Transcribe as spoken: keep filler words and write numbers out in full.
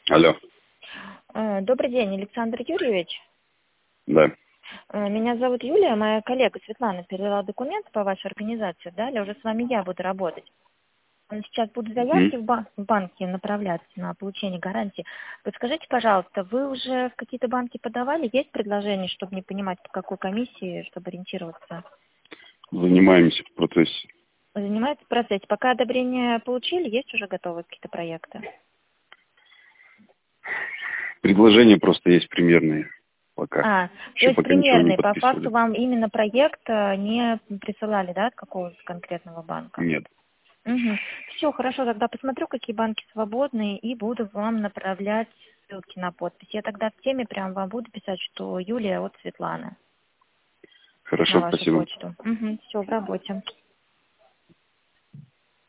Алло. Э, Добрый день, Александр Юрьевич. Да. Э, Меня зовут Юлия, моя коллега Светлана передала документы по вашей организации. Далее уже с вами я буду работать. Э, Сейчас будут Мгм. заявки в ба- в банки направляться на получение гарантии. Подскажите, пожалуйста, вы уже в какие-то банки подавали? Есть предложение, чтобы не понимать, по какой комиссии, чтобы ориентироваться? Занимаемся в процессе. Занимается в процессе. Пока одобрение получили, есть уже готовые какие-то проекты? Предложения просто есть примерные пока. А, то Еще есть пока ничего не примерный, по факту подписывали. вам именно проект э, не присылали, да, от какого-то конкретного банка? Нет. Угу. Все, хорошо, тогда посмотрю, какие банки свободны, и буду вам направлять ссылки на подпись. Я тогда в теме прям вам буду писать, что Юлия от Светланы на Хорошо, вашу спасибо. почту. Угу. Все, в работе.